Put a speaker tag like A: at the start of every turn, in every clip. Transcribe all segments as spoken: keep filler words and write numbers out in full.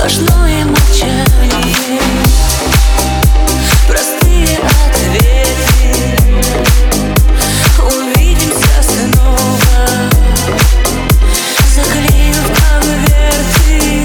A: сплошное молчание, простые ответы. Увидимся снова, заклеив конверты.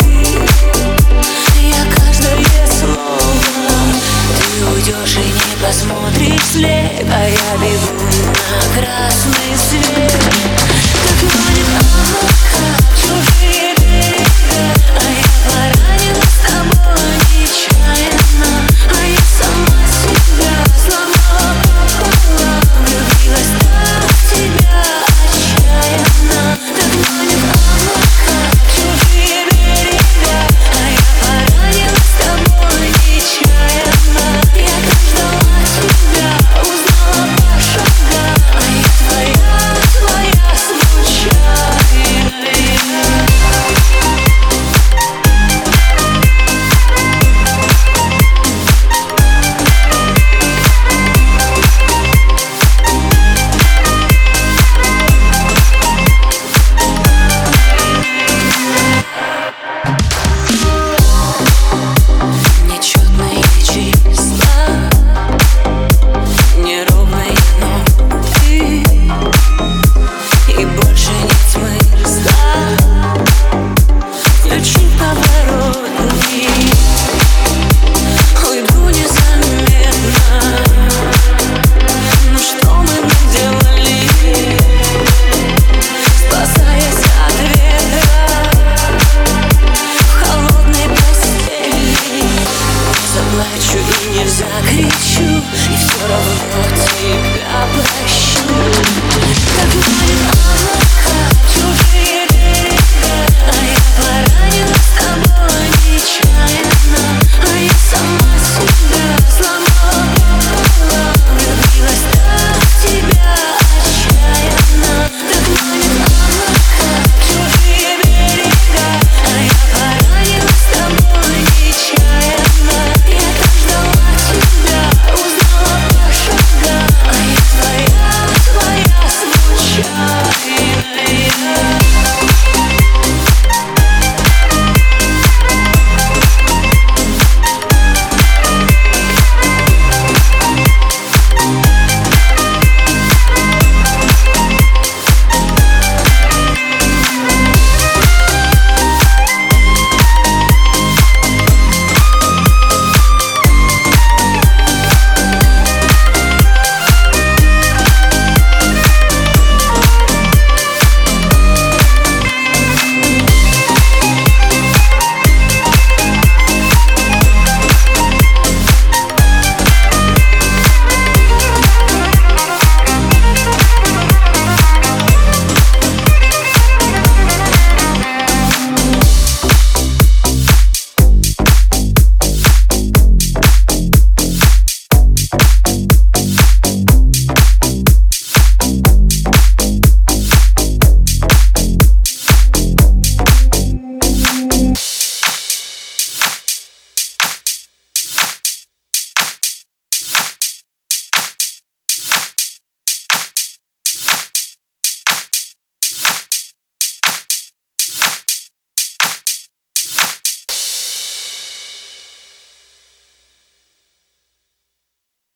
A: Я каждое слово, ты уйдешь и не посмотришь вслед, а я бегу на красный свет. Так манит облака в чужие берега, а я поранена с тобой нечаянно, а я сама себя сломала пополам, влюбилась так в тебя отчаянно. Так манит облака в чужие берега, а я поранена с тобой нечаянно. Я так ждала тебя, узнала по шагам, а я твоя, твоя случайная. Нечетные числа, неровные ноты, и больше нет смысла. Включи